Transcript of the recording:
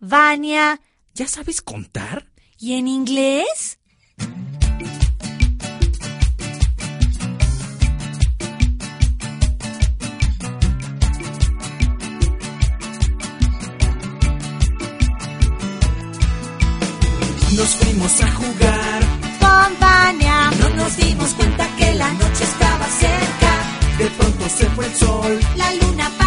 Vania. ¿Ya sabes contar? ¿Y en inglés? Nos fuimos a jugar Con Vania. No nos dimos cuenta que la noche estaba cerca. De pronto se fue el sol. La luna